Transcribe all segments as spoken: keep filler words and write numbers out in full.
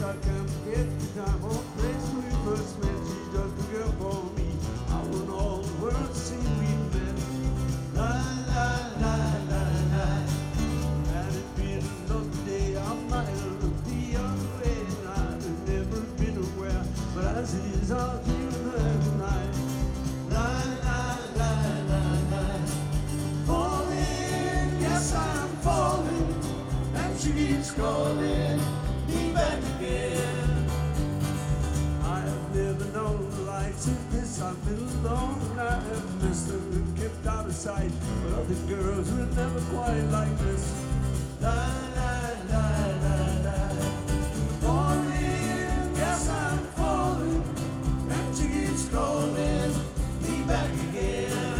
face, I can't forget the time or place we first met. She's just a girl for me. I want all the world to see we met. La la la la la. Had it been another day, I might have looked the other way, and I'd have never been aware. But as it is, I'll dream her tonight. La la la la la. Falling, yes I'm falling, and she keeps calling me back again. I have never known the likes of this. I've been alone and I have missed her and kept out of sight. But other girls were never quite like this. La la la la la. Falling, yes I'm falling, and she keeps calling me back again.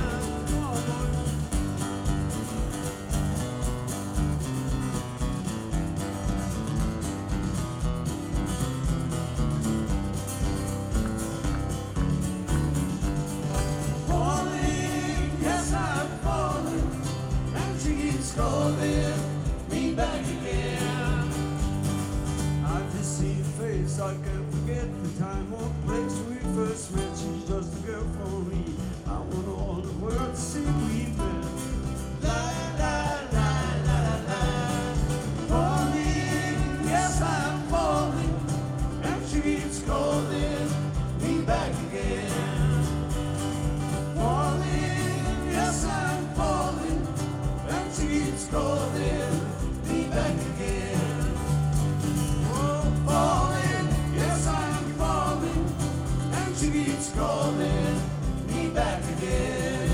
Calling me back again. I've just seen her face, I can't forget the time or place we first met. She's just a girl for me. I want all the world to see we met. La la la la la. Falling, yes I'm falling, and she keeps calling me back again. Falling, yes I'm falling, and she keeps calling me back again. Oh, falling, yes I'm falling, and she keeps calling me back again.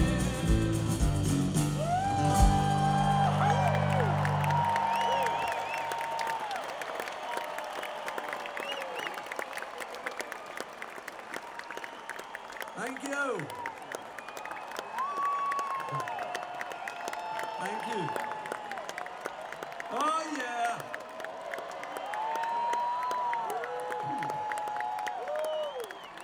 Thank you. Thank you. Oh, yeah.